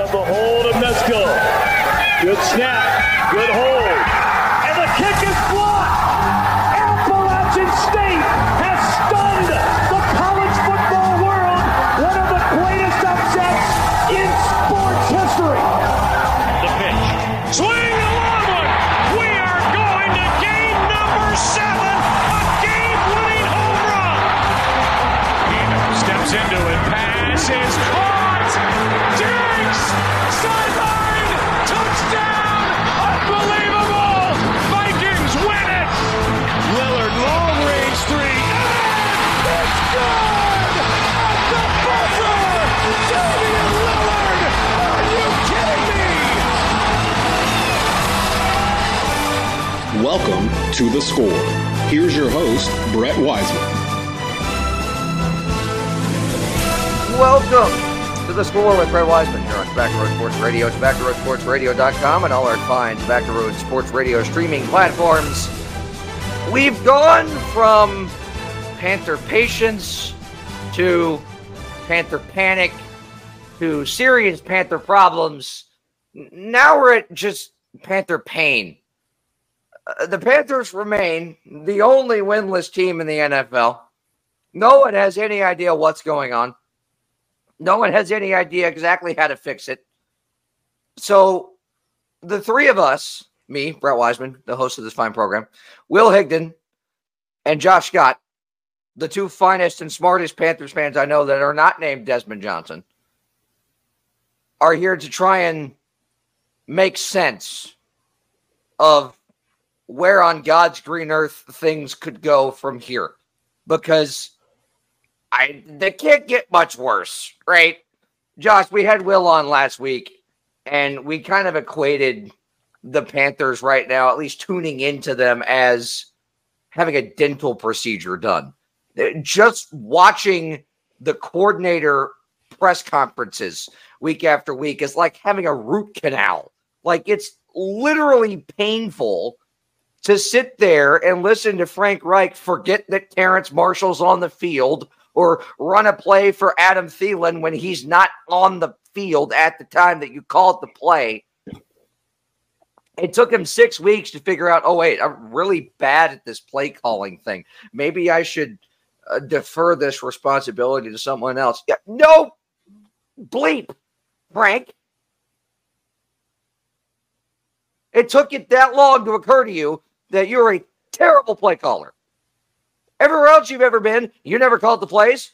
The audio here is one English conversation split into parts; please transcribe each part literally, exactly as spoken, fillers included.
the hold of Mezco. Good snap. Good hold. And the kick is blocked. Appalachian State has stunned the college football world. One of the greatest upsets in sports history. The pitch. Swing a long one. We are going to game number seven. A game-winning home run. Keenum steps into it. Pass is caught. Diggs. Sideline. Touchdown. Unbelievable. Vikings win it. Lillard, long range three. And it's good. At the buzzer. Damian Lillard. Are you kidding me? Welcome to The Score. Here's your host, Brett Wiseman. Welcome to The Score with Brett Wiseman here on Tobacco Road Sports Radio, tobacco road sports radio dot com, and all our fine Tobacco Road Sports Radio streaming platforms. We've gone from Panther patience to Panther panic to serious Panther problems. Now we're at just Panther pain. Uh, the Panthers remain the only winless team in the N F L. No one has any idea what's going on. No one has any idea exactly how to fix it. So the three of us, me, Brett Wiseman, the host of this fine program, Will Higdon, and Josh Scott, the two finest and smartest Panthers fans I know that are not named Desmond Johnson, are here to try and make sense of where on God's green earth things could go from here. Because I they can't get much worse, right? Josh, we had Will on last week, and we kind of equated the Panthers right now, at least tuning into them, as having a dental procedure done. Just watching the coordinator press conferences week after week is like having a root canal. Like, it's literally painful to sit there and listen to Frank Reich forget that Terrence Marshall's on the field or run a play for Adam Thielen when he's not on the field at the time that you called the play. It took him six weeks to figure out, oh, wait, I'm really bad at this play calling thing. Maybe I should uh, defer this responsibility to someone else. Yeah, no bleep, Frank. It took it that long to occur to you that you're a terrible play caller. Everywhere else you've ever been, you never called the plays.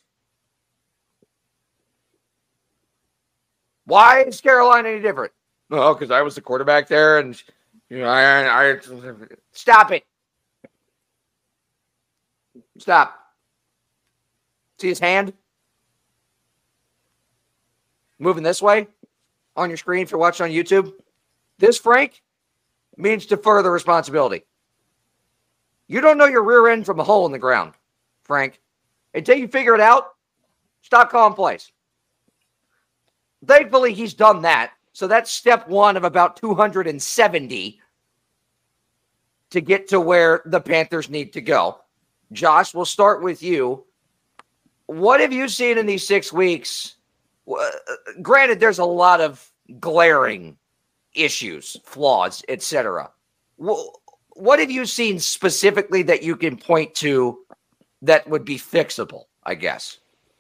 Why is Carolina any different? Oh, because I was the quarterback there, and you know, I, I stop it. Stop. See his hand moving this way on your screen if you're watching on YouTube. This, Frank, means defer the responsibility. You don't know your rear end from a hole in the ground, Frank. Until you figure it out, stop calling plays. Thankfully, he's done that. So that's step one of about two hundred seventy to get to where the Panthers need to go. Josh, we'll start with you. What have you seen in these six weeks? Uh, granted, there's a lot of glaring issues, flaws, et cetera. Well, what have you seen specifically that you can point to that would be fixable, I guess?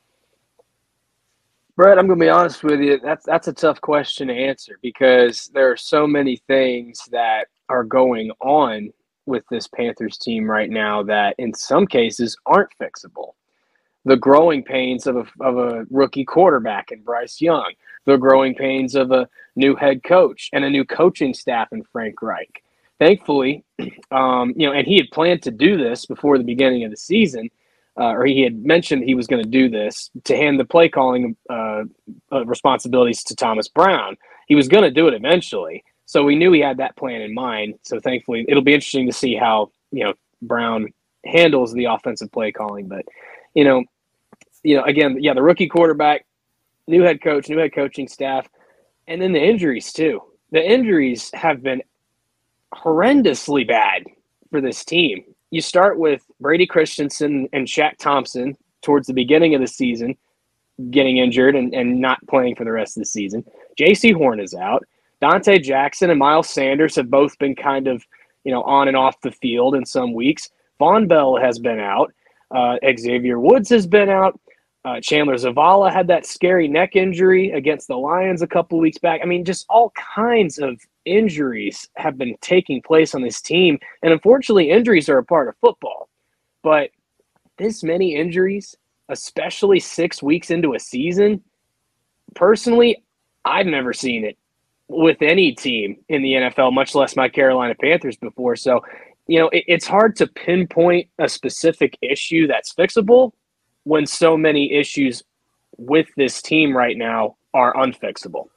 Brett, I'm going to be honest with you. That's that's a tough question to answer because there are so many things that are going on with this Panthers team right now that in some cases aren't fixable. The growing pains of a, of a rookie quarterback in Bryce Young, the growing pains of a new head coach and a new coaching staff in Frank Reich. Thankfully, um, you know, and he had planned to do this before the beginning of the season, uh, or he had mentioned he was going to do this to hand the play calling uh, uh, responsibilities to Thomas Brown. He was going to do it eventually, so we knew he had that plan in mind. So thankfully, it'll be interesting to see how you know Brown handles the offensive play calling. But you know, you know, again, yeah, the rookie quarterback, new head coach, new head coaching staff, and then the injuries too. The injuries have been horrendously bad for this team. You start with Brady Christensen and Shaq Thompson towards the beginning of the season. getting injured and, and not playing for the rest of the season. J C Horn is out. Dante Jackson and Miles Sanders have both been kind of, you know, on and off the field in some weeks. Von Bell has been out. Uh, Xavier Woods has been out. Uh, Chandler Zavala had that scary neck injury against the Lions a couple weeks back. I mean, just all kinds of injuries have been taking place on this team. And unfortunately, injuries are a part of football. But this many injuries, especially six weeks into a season, personally, I've never seen it with any team in the N F L, much less my Carolina Panthers before. So, you know, it, it's hard to pinpoint a specific issue that's fixable when so many issues with this team right now are unfixable.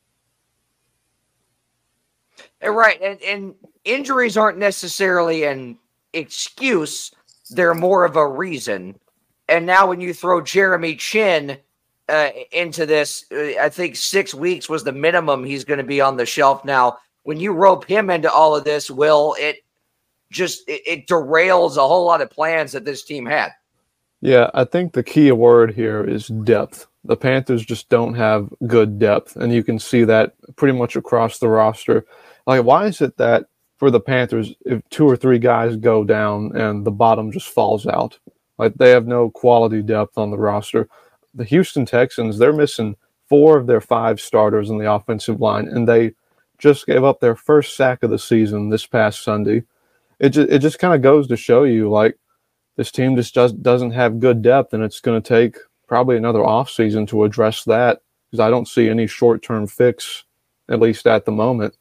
Right, and, and injuries aren't necessarily an excuse. They're more of a reason. And now when you throw Jeremy Chinn uh, into this, uh, I think six weeks was the minimum he's going to be on the shelf now. When you rope him into all of this, Will, it just it, it derails a whole lot of plans that this team had. Yeah, I think the key word here is depth. The Panthers just don't have good depth, and you can see that pretty much across the roster. Like, why is it that for the Panthers, if two or three guys go down and the bottom just falls out? Like, they have no quality depth on the roster. The Houston Texans, they're missing four of their five starters in the offensive line, and they just gave up their first sack of the season this past Sunday. It just, it just kind of goes to show you, like, this team just does, doesn't have good depth, and it's going to take probably another offseason to address that because I don't see any short-term fix, at least at the moment.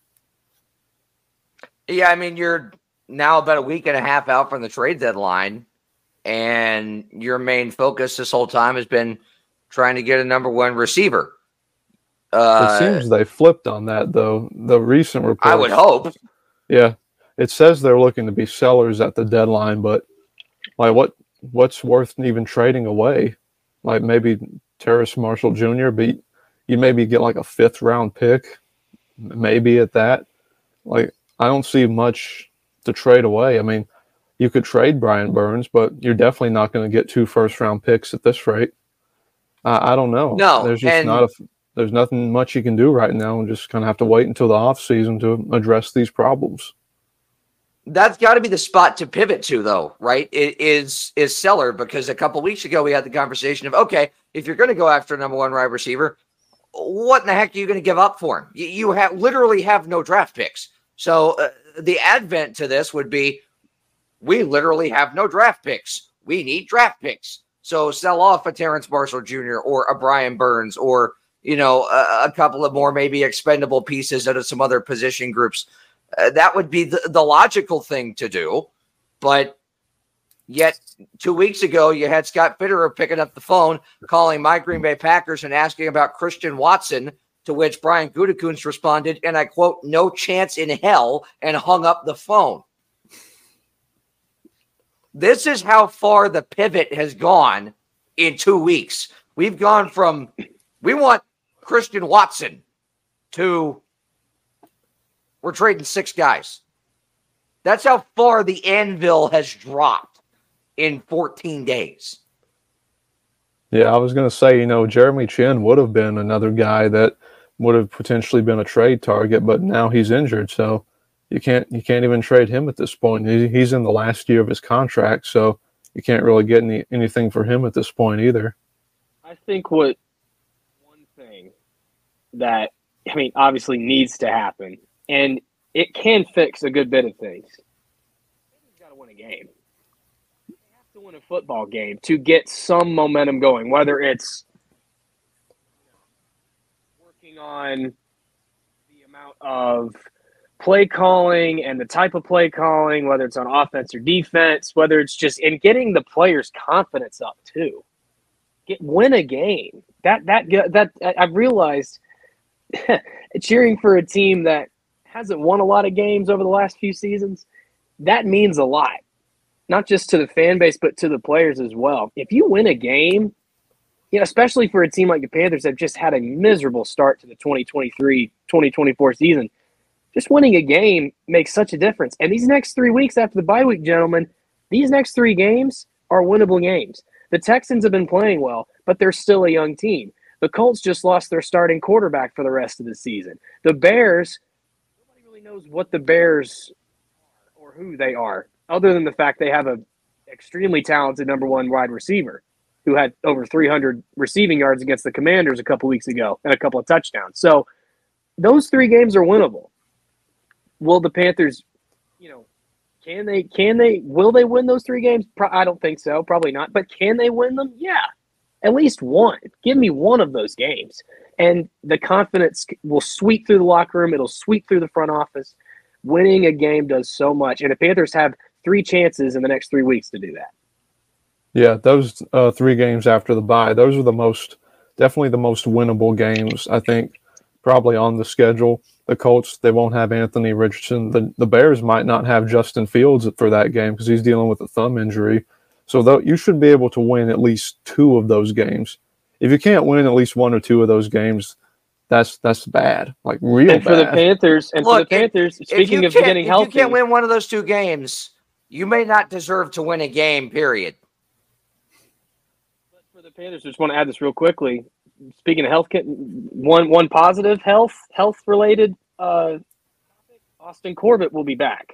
Yeah, I mean, you're now about a week and a half out from the trade deadline, and your main focus this whole time has been trying to get a number one receiver. Uh, it seems they flipped on that, though. The recent reports, I would hope. Yeah, it says they're looking to be sellers at the deadline, but like, what what's worth even trading away? Like, maybe Terrace Marshall Junior, but you maybe get like a fifth round pick, maybe at that. Like, I don't see much to trade away. I mean, you could trade Brian Burns, but you're definitely not going to get two first round picks at this rate. I, I don't know. No, there's just not a there's nothing much you can do right now, and just kind of have to wait until the off season to address these problems. That's got to be the spot to pivot to, though, right? It is is seller, because a couple weeks ago we had the conversation of, okay, if you're going to go after a number one wide receiver, what in the heck are you going to give up for him? You, you have literally have no draft picks. So uh, the advent to this would be, we literally have no draft picks. We need draft picks. So sell off a Terrace Marshall Junior or a Brian Burns, or, you know, a, a couple of more maybe expendable pieces out of some other position groups. Uh, that would be the, the logical thing to do. But yet two weeks ago, you had Scott Fitterer picking up the phone, calling my Green Bay Packers and asking about Christian Watson, to which Brian Gutekunst responded, and I quote, "No chance in hell," and hung up the phone. This is how far the pivot has gone in two weeks. We've gone from, we want Christian Watson, to we're trading six guys. That's how far the anvil has dropped in fourteen days. Yeah, I was going to say, you know, Jeremy Chinn would have been another guy that would have potentially been a trade target, but now he's injured, so you can't you can't even trade him at this point. He, he's in the last year of his contract, so you can't really get any anything for him at this point either. I think what one thing that, I mean, obviously needs to happen, and it can fix a good bit of things. They've got to win a game. They have to win a football game to get some momentum going, whether it's working on the amount of play calling and the type of play calling, whether it's on offense or defense, whether it's just in getting the players' confidence up too. Get win a game. That that that I've realized cheering for a team that hasn't won a lot of games over the last few seasons, that means a lot. Not just to the fan base, but to the players as well. If you win a game, you know, especially for a team like the Panthers that just had a miserable start to the twenty twenty-three twenty twenty-four season, just winning a game makes such a difference. And these next three weeks after the bye week, gentlemen, these next three games are winnable games. The Texans have been playing well, but they're still a young team. The Colts just lost their starting quarterback for the rest of the season. The Bears, nobody really knows what the Bears are or who they are, other than the fact they have a extremely talented number one wide receiver who had over three hundred receiving yards against the Commanders a couple weeks ago and a couple of touchdowns. So those three games are winnable. Will the Panthers, you know, can they, can they, will they win those three games? Pro- I don't think so. Probably not. But can they win them? Yeah. At least one. Give me one of those games. And the confidence will sweep through the locker room. It'll sweep through the front office. Winning a game does so much. And the Panthers have three chances in the next three weeks to do that. Yeah, those uh, three games after the bye, those are the most, definitely the most winnable games, I think, probably on the schedule. The Colts, they won't have Anthony Richardson. The, the Bears might not have Justin Fields for that game because he's dealing with a thumb injury. So though, you should be able to win at least two of those games. If you can't win at least one or two of those games, that's that's bad, like real and bad. for the Panthers, and Look, for the Panthers, if, speaking if of getting if healthy, you can't win one of those two games, you may not deserve to win a game, period. But for the Panthers, I just want to add this real quickly. Speaking of health, one one positive health health related, uh, Austin Corbett will be back.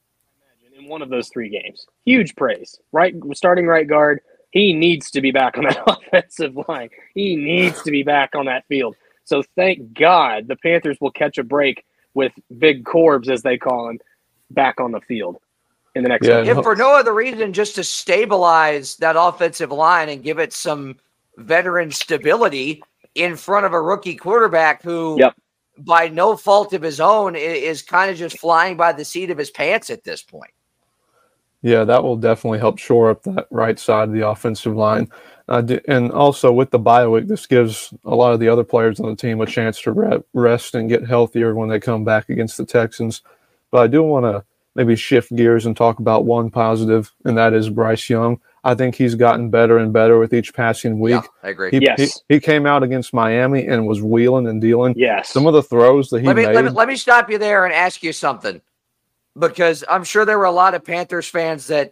I imagine in one of those three games. Huge praise, right? Starting right guard, he needs to be back on that offensive line. He needs to be back on that field. So thank God the Panthers will catch a break with Big Corbs, as they call him, back on the field in the next Yeah, game. If for no other reason, just to stabilize that offensive line and give it some veteran stability in front of a rookie quarterback who, Yep. by no fault of his own, i- is kind of just flying by the seat of his pants at this point. Yeah, that will definitely help shore up that right side of the offensive line. Uh, d- and also with the bye week, this gives a lot of the other players on the team a chance to re- rest and get healthier when they come back against the Texans. But I do want to maybe shift gears and talk about one positive, and that is Bryce Young. I think he's gotten better and better with each passing week. Yeah, I agree. He, Yes. he, he came out against Miami and was wheeling and dealing. Yes. Some of the throws that he Let me, made. let me let me stop you there and ask you something, because I'm sure there were a lot of Panthers fans that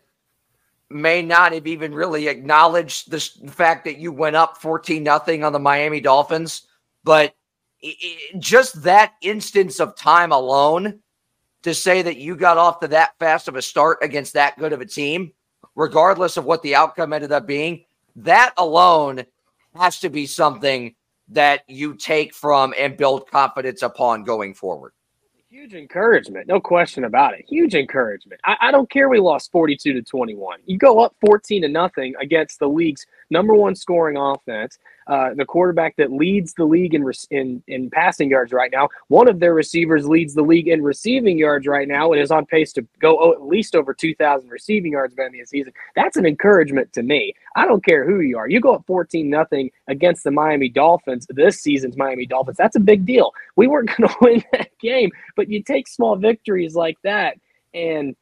may not have even really acknowledged the s- fact that you went up fourteen nothing on the Miami Dolphins, but i i just that instance of time alone to say that you got off to that fast of a start against that good of a team, regardless of what the outcome ended up being, that alone has to be something that you take from and build confidence upon going forward. Huge encouragement, no question about it. Huge encouragement. I, I don't care we lost forty-two to twenty-one. You go up fourteen to nothing against the league's number one scoring offense, uh, the quarterback that leads the league in, in in passing yards right now. One of their receivers leads the league in receiving yards right now and is on pace to go at least over two thousand receiving yards by the end of the season. That's an encouragement to me. I don't care who you are. You go up fourteen nothing against the Miami Dolphins, this season's Miami Dolphins. That's a big deal. We weren't going to win that game, but you take small victories like that and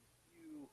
you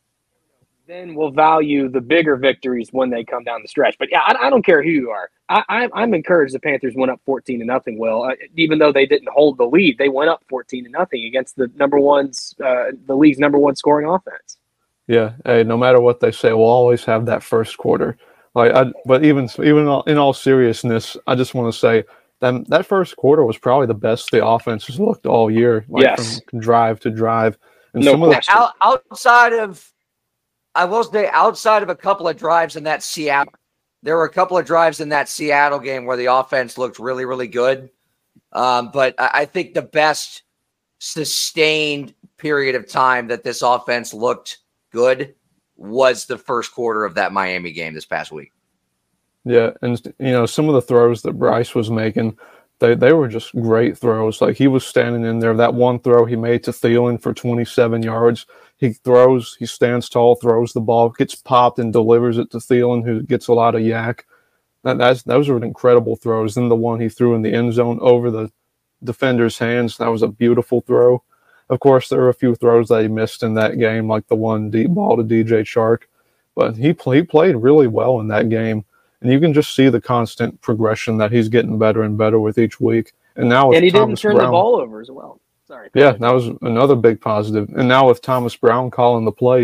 then will value the bigger victories when they come down the stretch. But yeah, I, I don't care who you are. I, I, I'm encouraged the Panthers went up fourteen to nothing. Will uh, even though they didn't hold the lead, they went up fourteen to nothing against the number one's uh, the league's number one scoring offense. Yeah, hey, no matter what they say, we'll always have that first quarter. Like, I, but even even in all seriousness, I just want to say that that first quarter was probably the best the offense has looked all year. Like Yes. from drive to drive, and No some of the question. Out, outside of, I will say, outside of a couple of drives in that Seattle, there were a couple of drives in that Seattle game where the offense looked really, really good. Um, but I, I think the best sustained period of time that this offense looked good was the first quarter of that Miami game this past week. Yeah, and you know, some of the throws that Bryce was making, they they were just great throws. Like he was standing in there. That one throw he made to Thielen for twenty-seven yards. He throws, he stands tall, throws the ball, gets popped, and delivers it to Thielen, who gets a lot of yak. That that's those were incredible throws. Then the one he threw in the end zone over the defender's hands, that was a beautiful throw. Of course, there were a few throws that he missed in that game, like the one deep ball to D J Chark. But he, play, he played really well in that game. And you can just see the constant progression that he's getting better and better with each week. And now with And he Thomas didn't turn Brown, the ball over as well. Sorry. yeah, that was another big positive. And now with Thomas Brown calling the plays,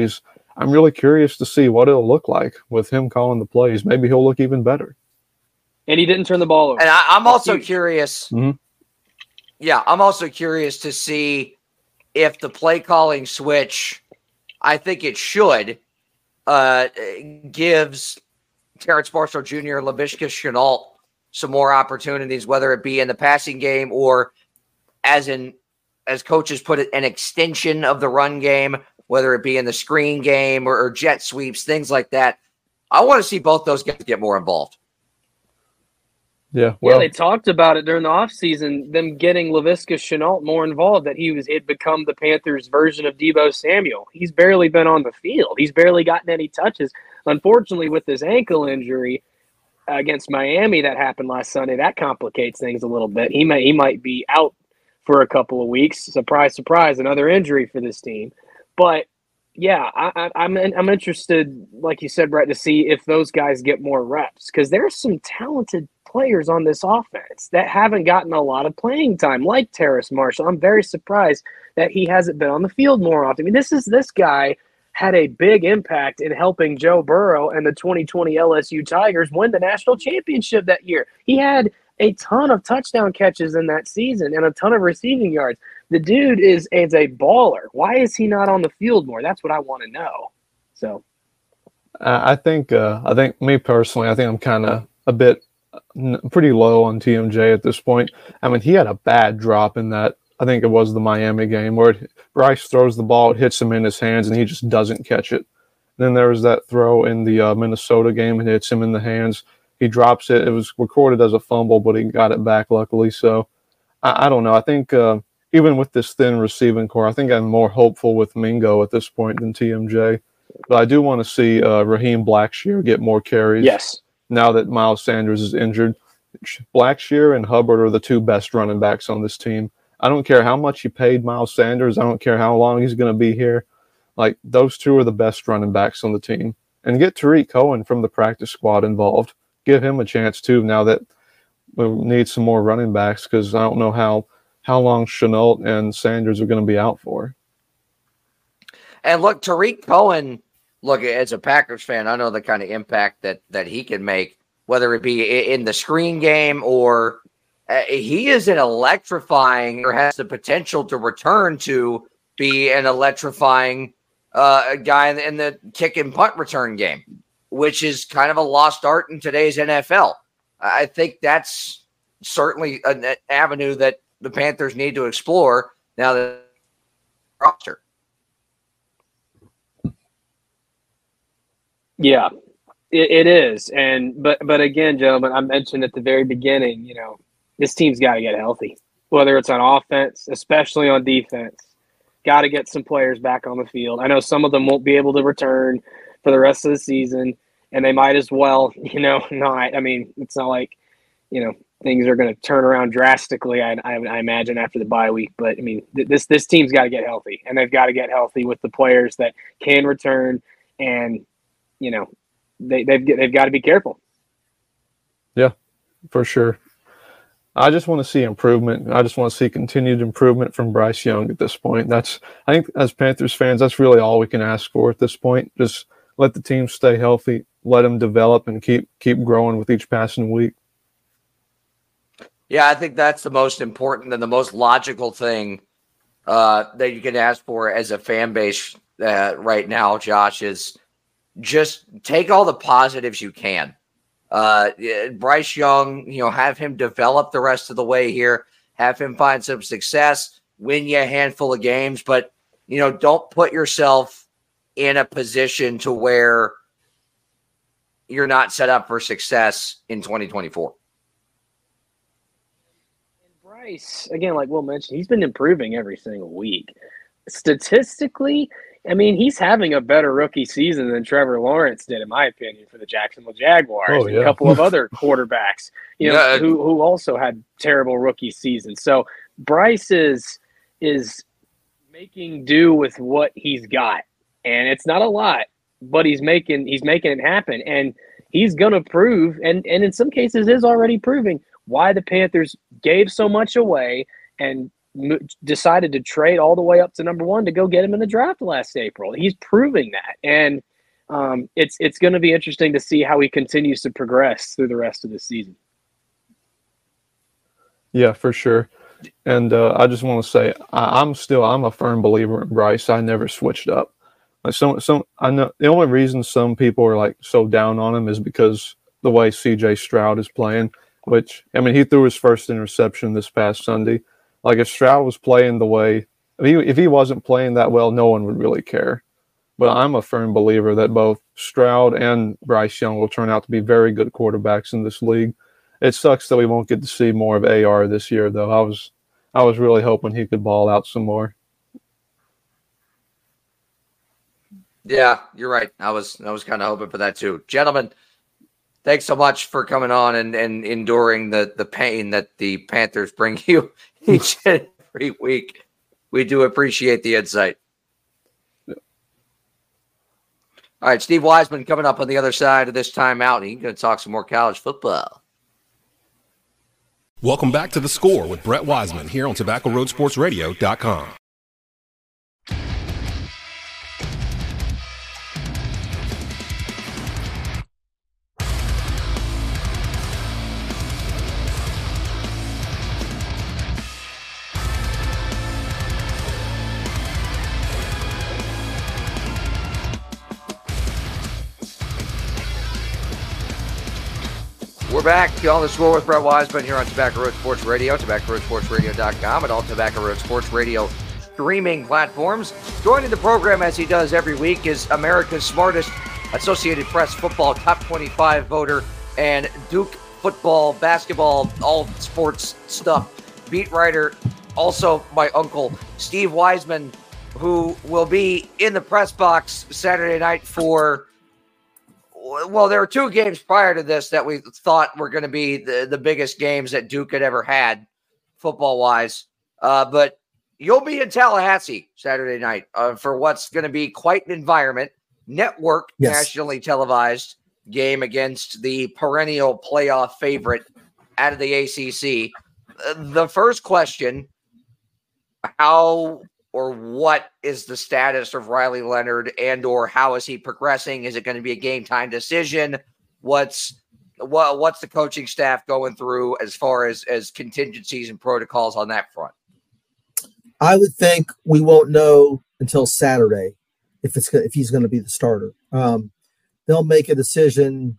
I'm really curious to see what it'll look like with him calling the plays. Maybe he'll look even better. And he didn't turn the ball over. And I, I'm That's also huge. curious. Mm-hmm. Yeah, I'm also curious to see if the play calling switch, I think it should, uh, gives Terrence Marshall Junior, Laviska Shenault some more opportunities, whether it be in the passing game or as in, as coaches put it, an extension of the run game, whether it be in the screen game or, or jet sweeps, things like that. I want to see both those guys get more involved. Yeah, well, yeah, they talked about it during the offseason, them getting Laviska Shenault more involved, that he was had become the Panthers' version of Deebo Samuel. He's barely been on the field. He's barely gotten any touches. Unfortunately, with his ankle injury against Miami that happened last Sunday, that complicates things a little bit. He may he might be out for a couple of weeks. Surprise, surprise, another injury for this team. But yeah, I, I, I'm I'm interested, like you said, Brett, to see if those guys get more reps, because there's some talented players on this offense that haven't gotten a lot of playing time, like Terrace Marshall. I'm very surprised that he hasn't been on the field more often. I mean, this is this guy had a big impact in helping Joe Burrow and the twenty twenty L S U Tigers win the national championship that year. He had a ton of touchdown catches in that season and a ton of receiving yards. The dude is, is a baller. Why is he not on the field more? That's what I want to know. So, I think, uh, I think me personally, I think I'm kind of a bit n- pretty low on T M J at this point. I mean, he had a bad drop in that. I think it was the Miami game where it, Bryce throws the ball, it hits him in his hands, and he just doesn't catch it. Then there was that throw in the uh, Minnesota game, and it hits him in the hands. He drops it. It was recorded as a fumble, but he got it back luckily. So I, I don't know. I think uh, even with this thin receiving core, I think I'm more hopeful with Mingo at this point than T M J. But I do want to see uh, Raheem Blackshear get more carries. yes. Now that Miles Sanders is injured. Blackshear and Hubbard are the two best running backs on this team. I don't care how much you paid Miles Sanders. I don't care how long he's going to be here. Like, those two are the best running backs on the team. And get Tariq Cohen from the practice squad involved. Give him a chance, too, now that we need some more running backs, because I don't know how, how long Shenault and Sanders are going to be out for. And look, Tariq Cohen, look, as a Packers fan, I know the kind of impact that that he can make, whether it be in the screen game or uh, he is an electrifying, or has the potential to return to be an electrifying uh, guy in the, in the kick and punt return game, which is kind of a lost art in today's N F L. I think that's certainly an avenue that the Panthers need to explore now that roster. Yeah, it, it is. And but but again, gentlemen, I mentioned at the very beginning, you know, this team's got to get healthy, whether it's on offense, especially on defense. Got to get some players back on the field. I know some of them won't be able to return for the rest of the season, and they might as well, you know, not. I mean, it's not like, you know, things are going to turn around drastically, I, I, I imagine, after the bye week. But, I mean, th- this this team's got to get healthy, and they've got to get healthy with the players that can return, and, you know, they, they've, they've got to be careful. Yeah, for sure. I just want to see improvement. I just want to see continued improvement from Bryce Young at this point. That's, I think, as Panthers fans, that's really all we can ask for at this point. Just let the team stay healthy, let them develop, and keep keep growing with each passing week. Yeah, I think that's the most important and the most logical thing uh, that you can ask for as a fan base uh, right now, Josh, is just take all the positives you can. Uh, Bryce Young, you know, have him develop the rest of the way here, have him find some success, win you a handful of games, but, you know, don't put yourself in a position to where you're not set up for success in twenty twenty-four. And Bryce, again, like Will mentioned, he's been improving every single week. Statistically, I mean, he's having a better rookie season than Trevor Lawrence did, in my opinion, for the Jacksonville Jaguars. Oh, and yeah. a couple of other quarterbacks, you know, Yeah. who who also had terrible rookie seasons. So Bryce is is making do with what he's got, and it's not a lot, but he's making he's making it happen, and he's gonna prove, and and in some cases is already proving why the Panthers gave so much away and m- decided to trade all the way up to number one to go get him in the draft last April. He's proving that. And um, it's it's going to be interesting to see how he continues to progress through the rest of the season. Yeah, for sure. And uh, I just want to say I, I'm still I'm a firm believer in Bryce. I never switched up. Like some some I know the only reason some people are like so down on him is because the way C J Stroud is playing. Which I mean, he threw his first interception this past Sunday. Like if Stroud was playing the way if he if he wasn't playing that well, no one would really care. But I'm a firm believer that both Stroud and Bryce Young will turn out to be very good quarterbacks in this league. It sucks that we won't get to see more of A R this year, though. I was, I was really hoping he could ball out some more. Yeah, you're right. I was, I was kind of hoping for that too, gentlemen. Thanks so much for coming on and, and enduring the the pain that the Panthers bring you each and every week. We do appreciate the insight. Yeah. All right, Steve Wiseman coming up on the other side of this timeout. He's going to talk some more college football. Welcome back to The Score with Brett Wiseman here on Tobacco Road Sports Radio dot com. We're back on The Score with Brett Wiseman here on Tobacco Road Sports Radio, Tobacco Road Sports Radio dot com, and all Tobacco Road Sports Radio streaming platforms. Joining the program as he does every week is America's smartest Associated Press football top twenty-five voter and Duke football, basketball, all sports stuff beat writer, also my uncle, Steve Wiseman, who will be in the press box Saturday night for... Well, there were two games prior to this that we thought were going to be the, the biggest games that Duke had ever had, football-wise. Uh, but you'll be in Tallahassee Saturday night uh, for what's going to be quite an environment. Network, yes. Nationally televised game against the perennial playoff favorite out of the A C C. Uh, the first question, how... or what is the status of Riley Leonard, and or how is he progressing? Is it going to be a game time decision? What's what, what's the coaching staff going through as far as, as contingencies and protocols on that front? I would think we won't know until Saturday if it's if he's going to be the starter. Um, they'll make a decision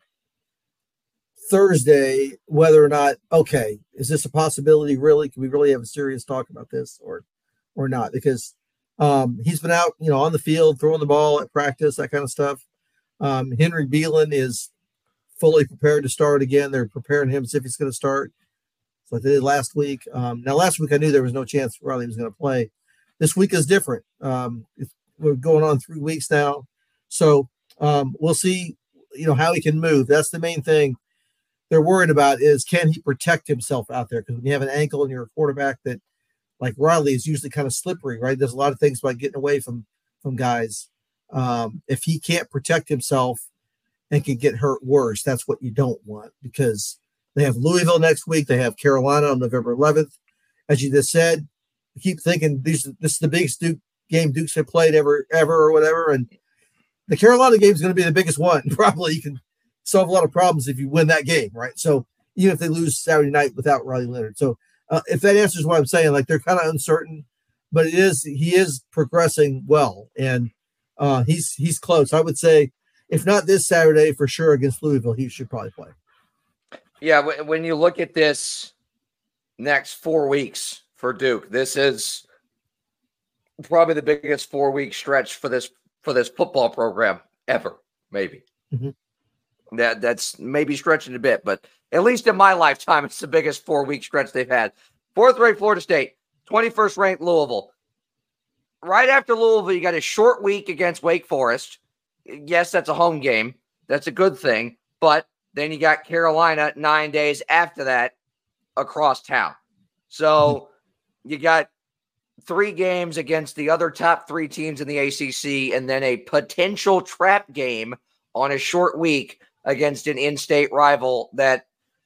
Thursday whether or not, okay, is this a possibility really? Can we really have a serious talk about this or or not? Because um, he's been out, you know, on the field, throwing the ball at practice, that kind of stuff. Um, Henry Beelan is fully prepared to start again. They're preparing him as if he's going to start. So like they did last week. Um, now, last week I knew there was no chance Riley was going to play. This week is different. Um, it's, we're going on three weeks now. So um, we'll see, you know, how he can move. That's the main thing they're worried about is can he protect himself out there? Because when you have an ankle and you're a quarterback that, like Riley, is usually kind of slippery, right? There's a lot of things about getting away from, from guys. Um, if he can't protect himself and can get hurt worse, that's what you don't want, because they have Louisville next week. They have Carolina on November eleventh. As you just said, you keep thinking these, this is the biggest Duke game Dukes have played ever, ever or whatever. And the Carolina game is going to be the biggest one. Probably you can solve a lot of problems if you win that game, right? So even if they lose Saturday night without Riley Leonard. So Uh, if that answers what I'm saying, like they're kind of uncertain, but it is he is progressing well, and uh, he's he's close. I would say, if not this Saturday, for sure against Louisville, he should probably play. Yeah, when you look at this next four weeks for Duke, this is probably the biggest four week stretch for this for this football program ever. Maybe mm-hmm. that that's maybe stretching a bit, but at least in my lifetime, it's the biggest four-week stretch they've had. Fourth-ranked Florida State, twenty-first ranked Louisville. Right after Louisville, you got a short week against Wake Forest. Yes, that's a home game. That's a good thing. But then you got Carolina nine days after that across town. So you got three games against the other top three teams in the A C C, and then a potential trap game on a short week against an in-state rival that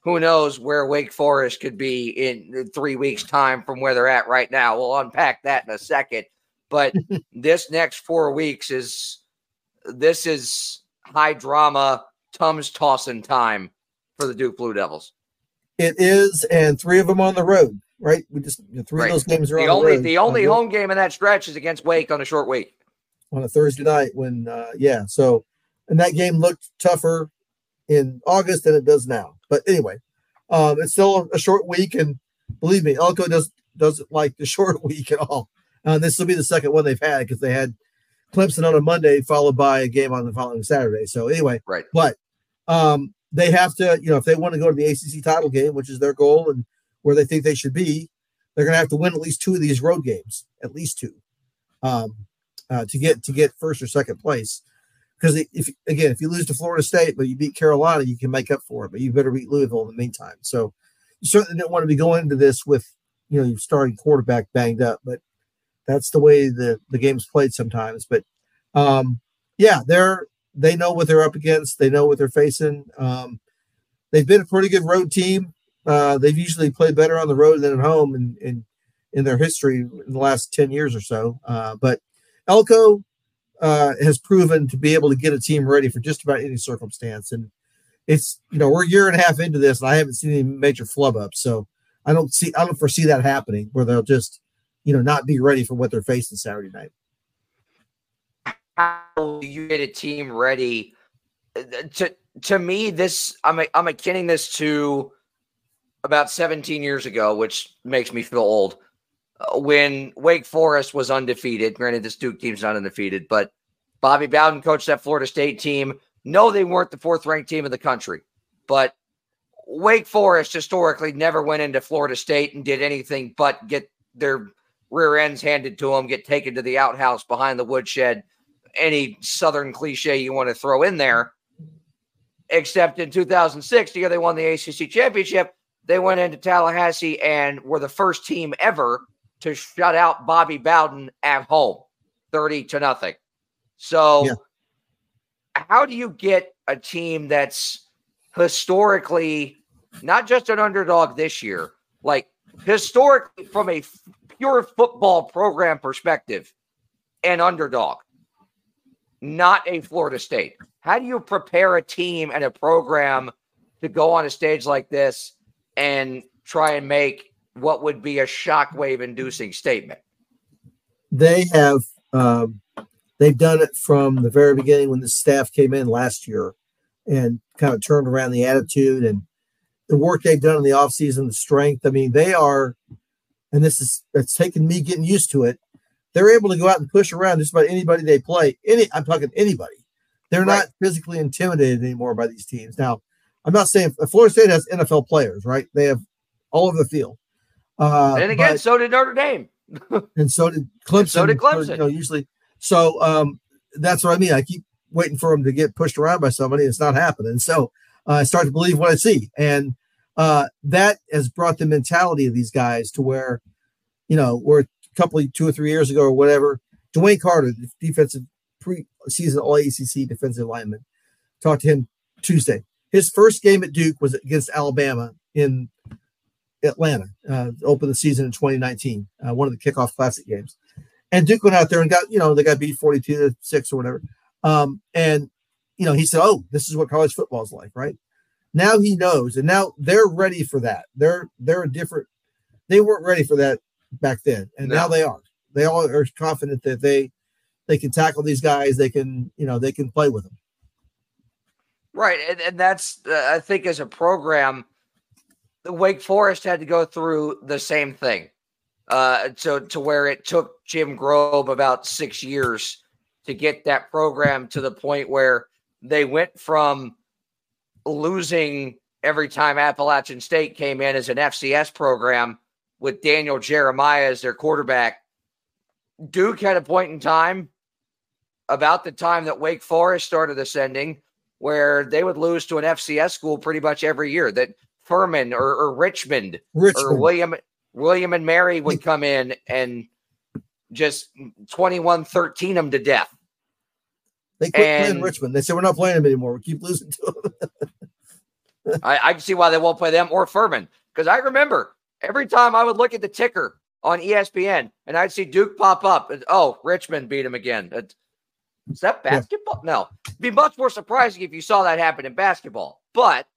who knows where Wake Forest could be in three weeks' time from where they're at right now. We'll unpack that in a second. But this next four weeks is this is high drama, Tums tossing time for the Duke Blue Devils. It is, and three of them on the road, right? We just you know, three right. of those games are the on only, the road. The only uh, home game in that stretch is against Wake on a short week. On a Thursday night when, uh, yeah. So, and that game looked tougher in August than it does now. But anyway, um, it's still a short week, and believe me, Elko does, doesn't like the short week at all. Uh, this will be the second one they've had because they had Clemson on a Monday followed by a game on the following Saturday. So anyway, right. But um, they have to, you know, if they want to go to the A C C title game, which is their goal and where they think they should be, they're going to have to win at least two of these road games, at least two, um, uh, to get to get first or second place. Because if again, if you lose to Florida State but you beat Carolina, you can make up for it. But you better beat Louisville in the meantime. So you certainly don't want to be going into this with, you know, your starting quarterback banged up. But that's the way the, the game's played sometimes. But um, yeah, they're they know what they're up against. They know what they're facing. Um, they've been a pretty good road team. Uh, they've usually played better on the road than at home in in, in their history in the last ten years or so. Uh, but Elko uh, has proven to be able to get a team ready for just about any circumstance. And it's, you know, we're a year and a half into this, and I haven't seen any major flub ups. So I don't see, I don't foresee that happening where they'll just, you know, not be ready for what they're facing Saturday night. How do you get a team ready? To to me, this I'm I'm akinning this to about seventeen years ago, which makes me feel old. Uh, when Wake Forest was undefeated, granted this Duke team's not undefeated, but Bobby Bowden coached that Florida State team. No, they weren't the fourth ranked team in the country, but Wake Forest historically never went into Florida State and did anything but get their rear ends handed to them, get taken to the outhouse behind the woodshed, any Southern cliche you want to throw in there. Except in two thousand six, the year they won the A C C championship, they went into Tallahassee and were the first team ever to shut out Bobby Bowden at home, thirty to nothing. So yeah. How do you get a team that's historically not just an underdog this year, like historically from a f- pure football program perspective, an underdog, not a Florida State? How do you prepare a team and a program to go on a stage like this and try and make what would be a shockwave-inducing statement? They have um, they've done it from the very beginning when the staff came in last year and kind of turned around the attitude and the work they've done in the offseason, the strength. I mean, they are, and this is it's taken me getting used to it. They're able to go out and push around just about anybody they play. Any, I'm talking anybody. They're right. Not physically intimidated anymore by these teams. Now, I'm not saying Florida State has N F L players, right? They have all over the field. Uh, and again, but, so did Notre Dame. and so did Clemson. And so did Clemson. You know, usually. So um, that's what I mean. I keep waiting for them to get pushed around by somebody. It's not happening. So uh, I start to believe what I see. And uh, that has brought the mentality of these guys to where, you know, we're a couple of two or three years ago or whatever, Dwayne Carter, the defensive pre-season all A C C defensive lineman, talked to him Tuesday. His first game at Duke was against Alabama in Atlanta, uh, opened the season in twenty nineteen, uh, one of the kickoff classic games. And Duke went out there and got, you know, they got beat forty-two to six or whatever. Um, and, you know, he said, oh, this is what college football is like, right? Now he knows, and now they're ready for that. They're they're a different, they weren't ready for that back then, and no. Now they are. They all are confident that they they can tackle these guys. They can, you know, they can play with them. Right, and, and that's, uh, I think, as a program, the Wake Forest had to go through the same thing. Uh, to, to where it took Jim Grobe about six years to get that program to the point where they went from losing every time Appalachian State came in as an F C S program with Daniel Jeremiah as their quarterback. Duke had a point in time about the time that Wake Forest started ascending where they would lose to an F C S school pretty much every year, that Furman or, or Richmond, Richmond or William William and Mary would come in and just twenty-one thirteen them to death. They quit and, playing Richmond. They said, we're not playing them anymore. We keep losing to them. I, I can see why they won't play them or Furman. Because I remember every time I would look at the ticker on E S P N and I'd see Duke pop up. And, oh, Richmond beat him again. It, is that basketball? Yeah. No. It'd be much more surprising if you saw that happen in basketball. But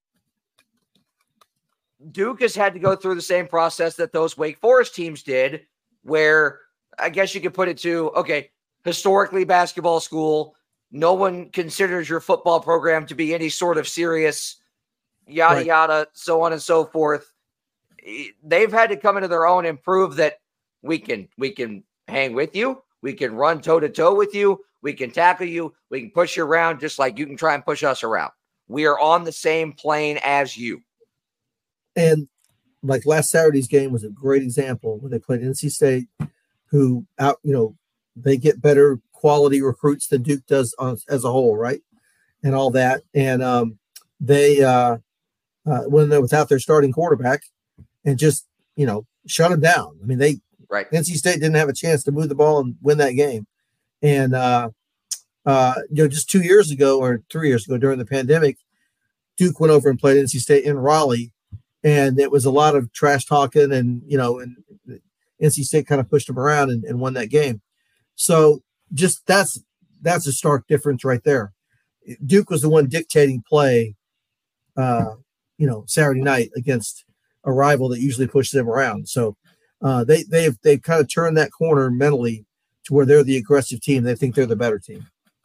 Duke has had to go through the same process that those Wake Forest teams did, where I guess you could put it to, okay, historically basketball school, no one considers your football program to be any sort of serious, yada, right. yada, so on and so forth. They've had to come into their own and prove that we can, we can hang with you. We can run toe to toe with you. We can tackle you. We can push you around just like you can try and push us around. We are on the same plane as you. And like last Saturday's game was a great example when they played N C State, who out, you know, they get better quality recruits than Duke does on, as a whole, right? And all that. And um, they, uh, uh, when they're without their starting quarterback and just, you know, shut them down. I mean, they, right. N C State didn't have a chance to move the ball and win that game. And, uh, uh, you know, just two years ago or three years ago during the pandemic, Duke went over and played N C State in Raleigh. And it was a lot of trash talking and, you know, and N C State kind of pushed them around and, and won that game. So just that's, that's a stark difference right there. Duke was the one dictating play, uh, you know, Saturday night against a rival that usually pushes them around. So uh, they, they've, they've kind of turned that corner mentally to where they're the aggressive team. They think they're the better team.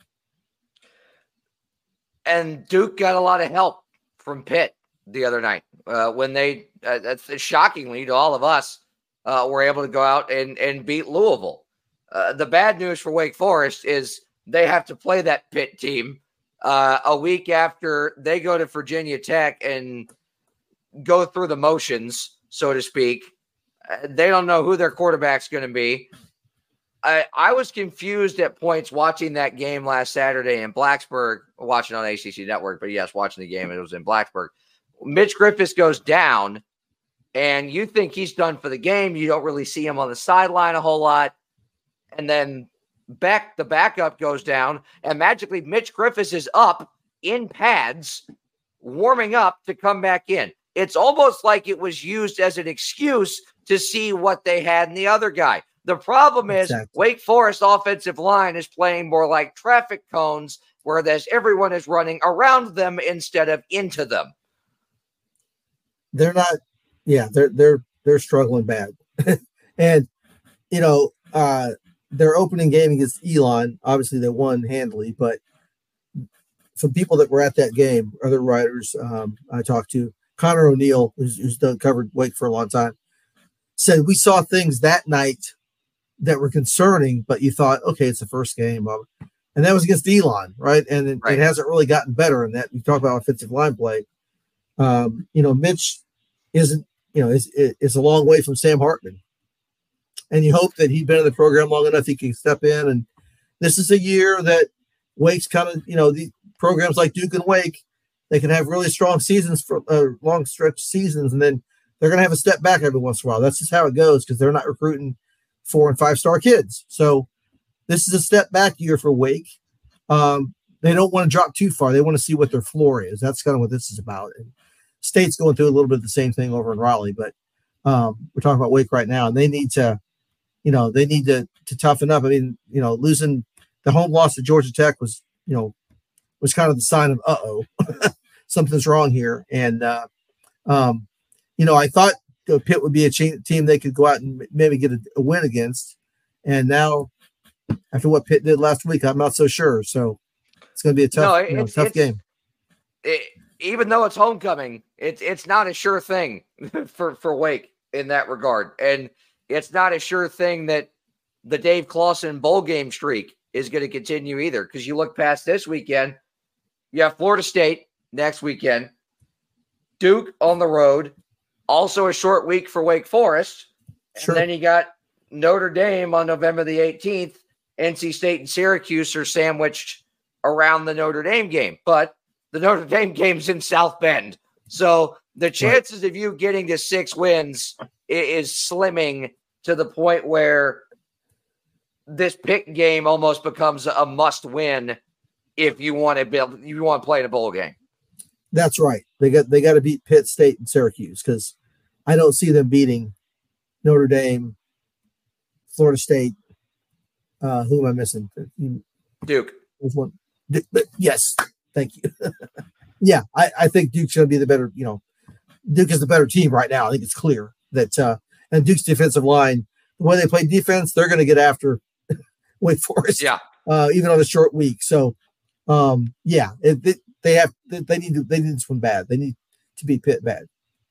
And Duke got a lot of help from Pitt the other night uh, when they, uh, that's shockingly to all of us, uh, were able to go out and, and beat Louisville. Uh, the bad news for Wake Forest is they have to play that Pitt team uh, a week after they go to Virginia Tech and go through the motions, so to speak. Uh, they don't know who their quarterback's going to be. I, I was confused at points watching that game last Saturday in Blacksburg, watching on A C C Network, but yes, watching the game, it was in Blacksburg. Mitch Griffiths goes down, and you think he's done for the game. You don't really see him on the sideline a whole lot. And then Beck, the backup, goes down, and magically Mitch Griffiths is up in pads, warming up to come back in. It's almost like it was used as an excuse to see what they had in the other guy. The problem is exactly. Wake Forest offensive line is playing more like traffic cones, whereas everyone is running around them instead of into them. They're not, yeah, they're they're they're struggling bad, and you know uh, their opening game against Elon, obviously they won handily, but some people that were at that game, other writers um, I talked to, Connor O'Neill, who's, who's done covered Wake for a long time, said we saw things that night that were concerning, but you thought, okay, it's the first game of, and that was against Elon, right? And it, right. it hasn't really gotten better in that. We talk about offensive line play. Um, you know, Mitch isn't, you know, is is a long way from Sam Hartman, and you hope that he'd been in the program long enough he can step in. And this is a year that Wake's kind of, you know, the programs like Duke and Wake, they can have really strong seasons for uh, long stretch seasons, and then they're going to have a step back every once in a while. That's just how it goes because they're not recruiting four and five star kids. So this is a step back year for Wake. Um, they don't want to drop too far. They want to see what their floor is. That's kind of what this is about. And State's going through a little bit of the same thing over in Raleigh, but um, we're talking about Wake right now, and they need to, you know, they need to to toughen up. I mean, you know, losing the home loss to Georgia Tech was, you know, was kind of the sign of uh oh, something's wrong here. And uh, um, you know, I thought you know, Pitt would be a team they could go out and maybe get a, a win against, and now after what Pitt did last week, I'm not so sure. So it's going to be a tough, no, you know, tough game. It, even though it's homecoming, it's it's not a sure thing for, for Wake in that regard. And it's not a sure thing that the Dave Clawson bowl game streak is going to continue either. Because you look past this weekend, you have Florida State next weekend, Duke on the road, also a short week for Wake Forest. Sure. And then you got Notre Dame on November the eighteenth. N C State and Syracuse are sandwiched around the Notre Dame game. But the Notre Dame game's in South Bend. So the chances right. of you getting to six wins is slimming to the point where this Pitt game almost becomes a must win if you want to build, you want to play in a bowl game. That's right. They got they got to beat Pitt State and Syracuse because I don't see them beating Notre Dame, Florida State. Uh, who am I missing? Duke. There's one. Yes, thank you. yeah, I, I think Duke's going to be the better. You know, Duke is the better team right now. I think it's clear that uh, and Duke's defensive line, the way they play defense, they're going to get after Wake Forest. Yeah. Uh, even on a short week. So, um, yeah, it, it, they have they, they need to they need this one bad. They need to beat Pitt bad.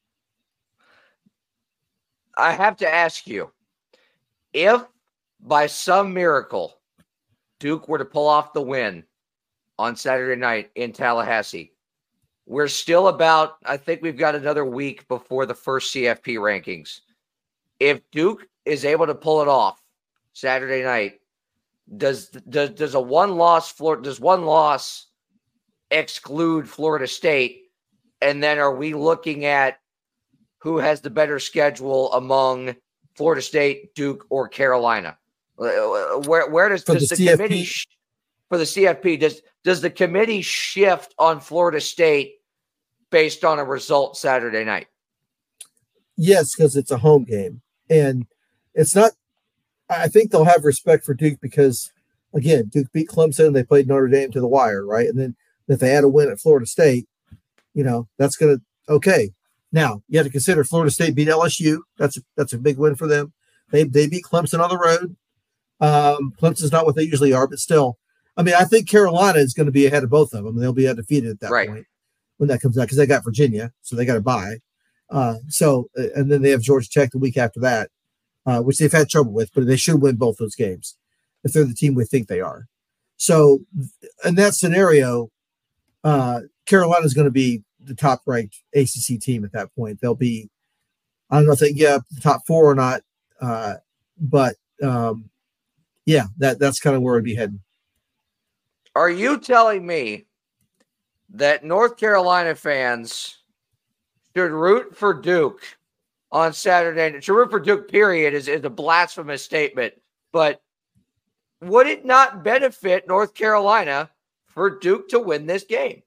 I have to ask you, if by some miracle Duke were to pull off the win on Saturday night in Tallahassee, we're still about, I think we've got another week before the first C F P rankings. If Duke is able to pull it off Saturday night, does does does a one loss Florida does one loss exclude Florida State? And then are we looking at who has the better schedule among Florida State, Duke, or Carolina? Where where does, does the, the committee sh- for the C F P does does the committee shift on Florida State based on a result Saturday night? Yes, because it's a home game, and it's not. I think they'll have respect for Duke because, again, Duke beat Clemson. They played Notre Dame to the wire, right? And then if they had a win at Florida State, you know that's gonna okay. Now you have to consider Florida State beat L S U. That's that's a big win for them. They they beat Clemson on the road. Um, Clemson's not what they usually are, but still, I mean, I think Carolina is going to be ahead of both of them. They'll be undefeated at that right. point when that comes out because they got Virginia, so they got to bye. Uh, so, and then they have Georgia Tech the week after that, uh, which they've had trouble with, but they should win both those games if they're the team we think they are. So, in that scenario, uh, Carolina is going to be the top-ranked A C C team at that point. They'll be, I don't know if they get up the top four or not, uh, but um, yeah, that that's kind of where I'd be heading. Are you telling me that North Carolina fans should root for Duke on Saturday? Should root for Duke, period, is, is a blasphemous statement. But would it not benefit North Carolina for Duke to win this game?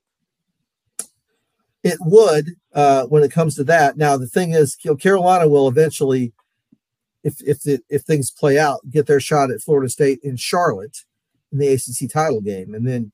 It would uh, when it comes to that. Now, the thing is, you know, Carolina will eventually, if if the, if things play out, get their shot at Florida State in Charlotte in the A C C title game. And then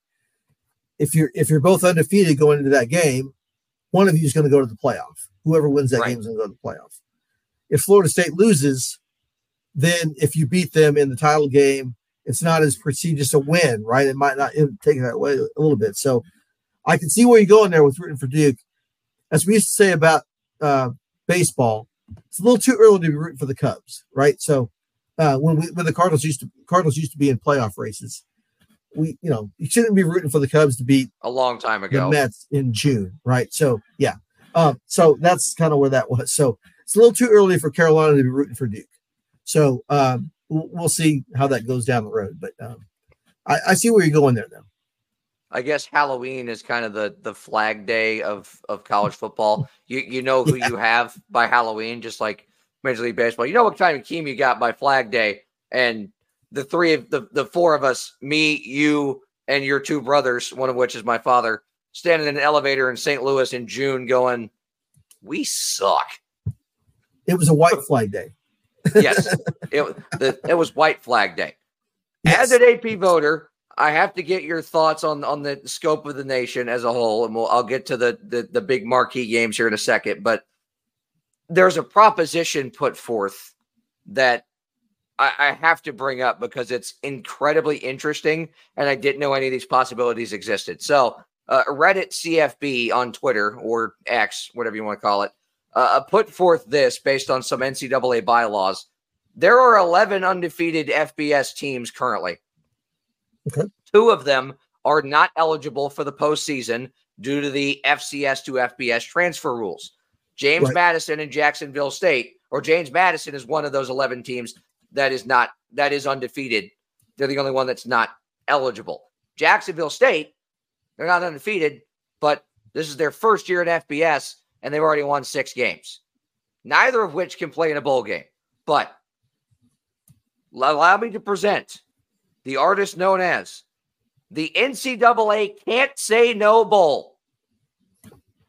if you're if you're both undefeated going into that game, one of you is going to go to the playoff. Whoever wins that right. game is going to go to the playoff. If Florida State loses, then if you beat them in the title game, it's not as prestigious a win, right? It might not take it that way a little bit. So I can see where you're going there with rooting for Duke. As we used to say about uh, baseball, it's a little too early to be rooting for the Cubs, right? So uh, when we when the Cardinals used to Cardinals used to be in playoff races, we you know you shouldn't be rooting for the Cubs to beat a long time ago the Mets in June, right? So yeah, um, so that's kind of where that was. So it's a little too early for Carolina to be rooting for Duke. So um, we'll, we'll see how that goes down the road, but um, I, I see where you're going there, though. I guess Halloween is kind of the, the flag day of, of college football. You you know who yeah. you have by Halloween, just like Major League Baseball. You know what kind of team you got by Flag Day, and the three of the, the four of us, me, you, and your two brothers, one of which is my father, standing in an elevator in Saint Louis in June going, we suck. It was a white flag day. Yes, it, the, it was white flag day. Yes. As an A P voter, I have to get your thoughts on, on the scope of the nation as a whole, and we'll, I'll get to the, the, the big marquee games here in a second. But there's a proposition put forth that I, I have to bring up because it's incredibly interesting, and I didn't know any of these possibilities existed. So uh, Reddit C F B on Twitter, or X, whatever you want to call it, uh, put forth this based on some N C double A bylaws. There are eleven undefeated F B S teams currently. Okay. Two of them are not eligible for the postseason due to the F C S to F B S transfer rules. James right. Madison and Jacksonville State, or James Madison is one of those eleven teams that is not, that is undefeated. They're the only one that's not eligible. Jacksonville State, they're not undefeated, but this is their first year in F B S, and they've already won six games, neither of which can play in a bowl game. But allow me to present the artist known as the N C double A Can't Say No Bowl.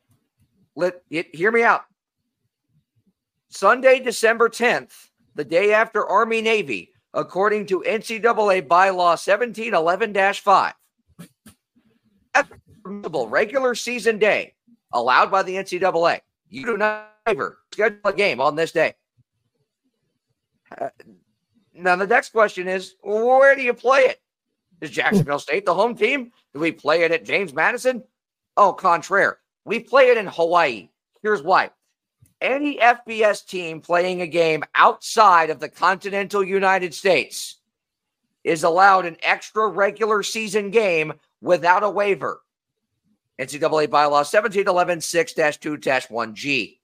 let it, hear me out. Sunday, December tenth, the day after Army Navy, according to N C double A bylaw seventeen eleven dash five. That's a permissible regular season day allowed by the N C double A. You do not ever schedule a game on this day. Uh, now, the next question is, where do you play it? Is Jacksonville State the home team? Do we play it at James Madison? Oh, contraire. We play it in Hawaii. Here's why. Any F B S team playing a game outside of the continental United States is allowed an extra regular season game without a waiver. N C double A bylaw seventeen eleven six dash two dash one G.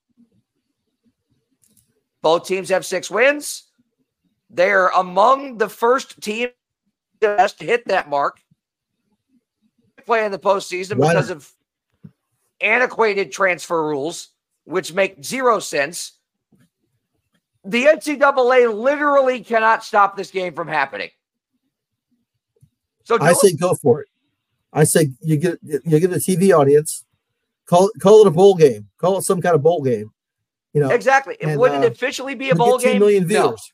Both teams have six wins. They're among the first team to hit that mark. Play in the postseason Why because not? of antiquated transfer rules, which make zero sense. The N C double A literally cannot stop this game from happening. So I do say go for it. I say you get you get a T V audience. Call call it a bowl game. Call it some kind of bowl game. You know exactly. and, Would it uh, officially be a we bowl get two game? million No. viewers.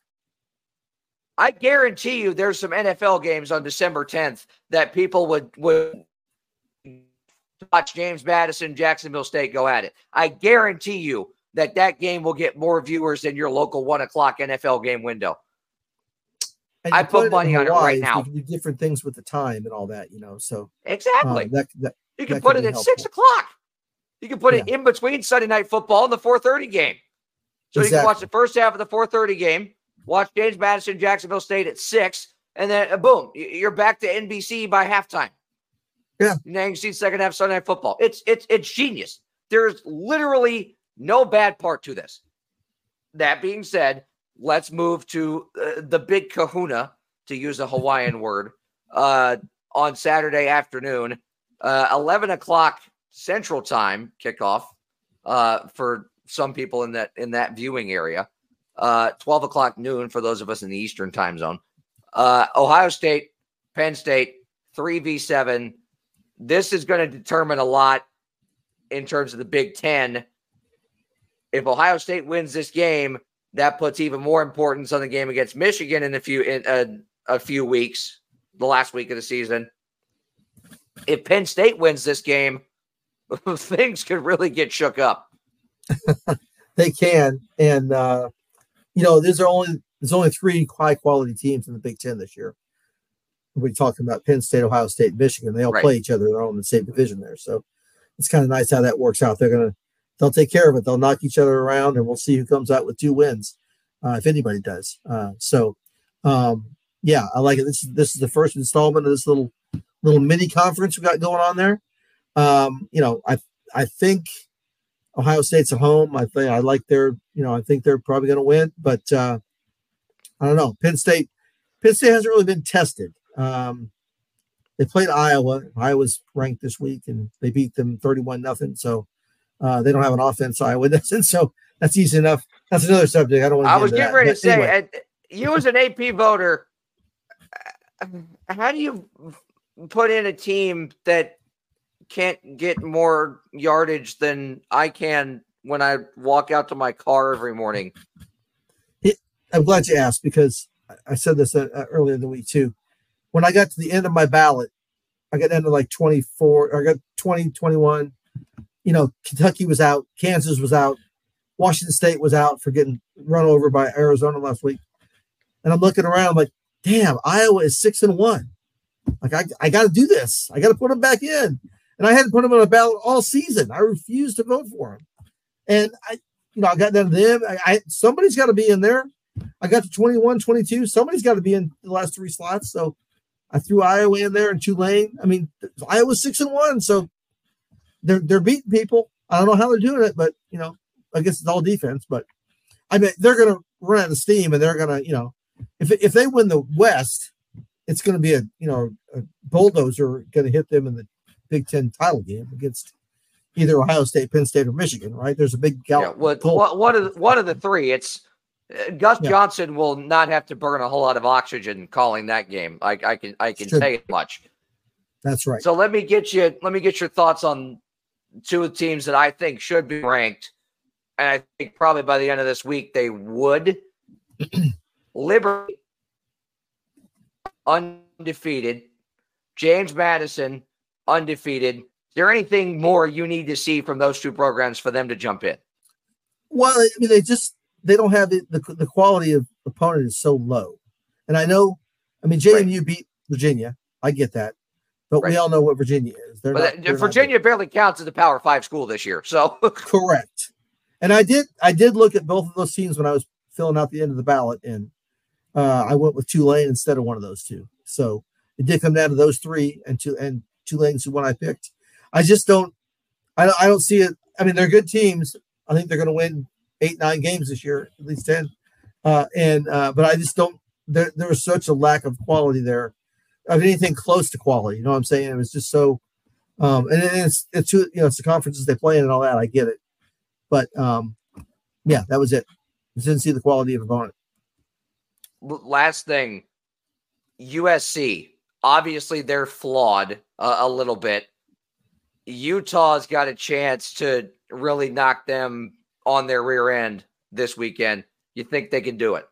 I guarantee you there's some N F L games on December tenth that people would, would watch James Madison, Jacksonville State go at it. I guarantee you that that game will get more viewers than your local one o'clock N F L game window. And I you put it money in on it Hawaii, right so now. You can do different things with the time and all that, you know. So Exactly. uh, that, that You can that put could it be at six helpful. o'clock. You can put it in between Sunday Night Football and the four thirty game. So you can watch Exactly. the first half of the four thirty game, watch James Madison, Jacksonville State at six, and then uh, boom, y- you're back to N B C by halftime. Yeah. Now you can see the second half of Sunday Night Football. It's it's it's genius. There's literally no bad part to this. That being said, let's move to uh, the big kahuna, to use a Hawaiian word, uh, on Saturday afternoon, uh, eleven o'clock Central Time kickoff uh, for some people in that in that viewing area. Uh, twelve o'clock noon for those of us in the Eastern Time Zone. Uh, Ohio State, Penn State, three v seven. This is going to determine a lot in terms of the Big Ten. If Ohio State wins this game, that puts even more importance on the game against Michigan in a few in a, a few weeks, the last week of the season. If Penn State wins this game, things could really get shook up. They can, and uh, you know, there's only there's only three high quality teams in the Big Ten this year. We're talking about Penn State, Ohio State, and Michigan. They all Right. play each other. They're all in the same division there, so it's kind of nice how that works out. They're gonna they'll take care of it. They'll knock each other around, and we'll see who comes out with two wins, uh, if anybody does. Uh, so, um, yeah, I like it. This is this is the first installment of this little little mini conference we got going on there. Um, you know, I I think Ohio State's at home. I think I like their, you know, I think they're probably going to win, but uh, I don't know. Penn State, Penn State hasn't really been tested. Um, they played Iowa. Iowa's ranked this week, and they beat them thirty-one nothing. So uh, they don't have an offense. Iowa doesn't. So that's easy enough. That's another subject. I don't want to. I was getting that. ready But to say, anyway. uh, you as an A P voter, uh, how do you put in a team that can't get more yardage than I can when I walk out to my car every morning? I'm glad you asked, because I- I said this uh, uh, earlier in the week too. When I got to the end of my ballot, I got down to like twenty-four, or I got twenty, twenty-one. You know, Kentucky was out, Kansas was out, Washington State was out for getting run over by Arizona last week. And I'm looking around, I'm like, damn, Iowa is six and one. Like, I, I got to do this. I got to put them back in. And I hadn't put them on a ballot all season. I refused to vote for them. And I, you know, I got down to them. I, I somebody's got to be in there. I got to twenty-one, twenty-two. Somebody's got to be in the last three slots. So I threw Iowa in there and Tulane. I mean, Iowa's six and one. So they're they're beating people. I don't know how they're doing it, but you know, I guess it's all defense. But I mean, they're going to run out of steam, and they're going to, you know, if if they win the West, it's going to be a you know a bulldozer going to hit them in the Big Ten title game against either Ohio State, Penn State, or Michigan. Right? There's a big gal- Yeah, well, pull. one one of the, one of the three. It's uh, Gus Yeah. Johnson will not have to burn a whole lot of oxygen calling that game. I, I can I can Should. tell you much. That's right. So let me get you let me get your thoughts on two teams that I think should be ranked, and I think probably by the end of this week they would. Liberty, undefeated. James Madison, undefeated. Is there anything more you need to see from those two programs for them to jump in? Well, I mean, they just they don't have it. The, the quality of opponent is so low. And I know, I mean, J M U right. beat Virginia. I get that. But right. we all know what Virginia is. They're but not, they're Virginia barely counts as a Power Five school this year. So correct. And I did I did look at both of those teams when I was filling out the end of the ballot, and uh, I went with Tulane instead of one of those two. So it did come down to those three, and two and Tulane's the one I picked. I just don't I don't I don't see it. I mean, they're good teams. I think they're going to win eight, nine games this year, at least ten. Uh, and uh, but I just don't. There, there was such a lack of quality there, of anything close to quality. You know what I'm saying? It was just so. Um, and it's it's you know it's the conferences they play in and all that. I get it, but um, yeah, that was it. I didn't see the quality of opponent. Last thing, U S C. Obviously, they're flawed uh, a little bit. Utah's got a chance to really knock them on their rear end this weekend. You think they can do it?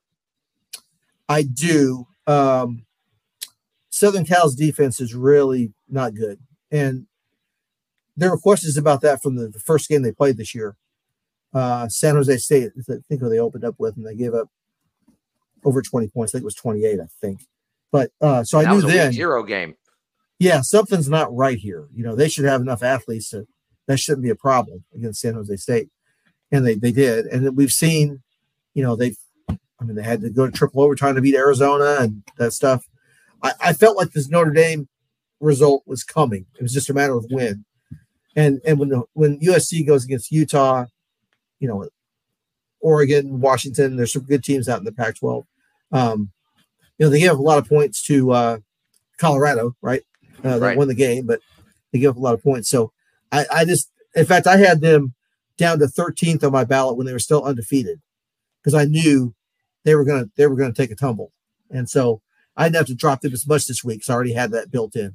I do. Um, Southern Cal's defense is really not good. And there were questions about that from the, the first game they played this year. Uh, San Jose State, I think who they opened up with, and they gave up over twenty points. I think it was twenty-eight, I think. But uh, so I that knew was a then. week zero game. Yeah, something's not right here. You know, they should have enough athletes to, that shouldn't be a problem against San Jose State. And they, they did. And we've seen, you know, they've, I mean, they had to go to triple overtime to beat Arizona and that stuff. I, I felt like this Notre Dame result was coming. It was just a matter of when. And and when the, when U S C goes against Utah, you know, Oregon, Washington, there's some good teams out in the Pac twelve. Um, you know, they give a lot of points to uh, Colorado, right? Uh, they right. won the game, but they give up a lot of points. So I, I just, in fact, I had them down to thirteenth on my ballot when they were still undefeated because I knew they were gonna they were gonna take a tumble, and so I didn't have to drop them as much this week. So I already had that built in.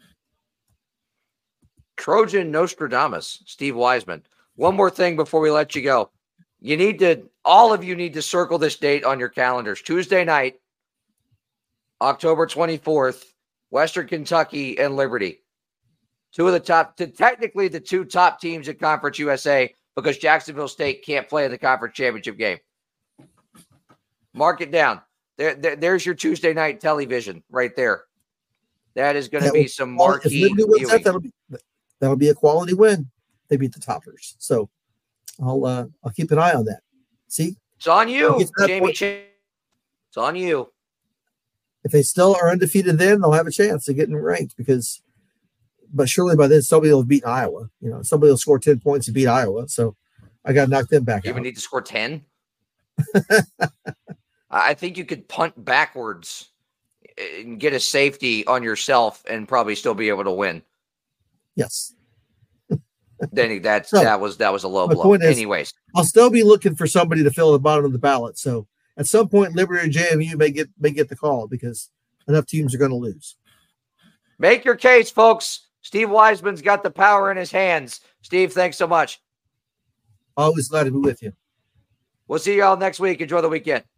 Trojan Nostradamus, Steve Wiseman. One more thing before we let you go. You need to, all of you need to circle this date on your calendars. Tuesday night, October twenty-fourth, Western Kentucky and Liberty. Two of the top, technically the two top teams in Conference U S A because Jacksonville State can't play in the conference championship game. Mark it down. There, there there's your Tuesday night television right there. That is going to be some marquee if Liberty wins that, that'll be that'll be a quality win. They beat the toppers, so I'll uh, I'll keep an eye on that. See, it's on you, Jamie. Ch- it's on you. If they still are undefeated, then they'll have a chance of getting ranked because. But surely by then somebody will beat Iowa. You know, somebody will score ten points to beat Iowa. So I got to knock them back. You out. even need to score ten. I think you could punt backwards and get a safety on yourself and probably still be able to win. Yes. Then that's so, that was that was a low blow. Is, Anyways, I'll still be looking for somebody to fill the bottom of the ballot. So at some point, Liberty or J M U may get may get the call because enough teams are going to lose. Make your case, folks. Steve Wiseman's got the power in his hands. Steve, thanks so much. Always glad to be with you. We'll see you all next week. Enjoy the weekend.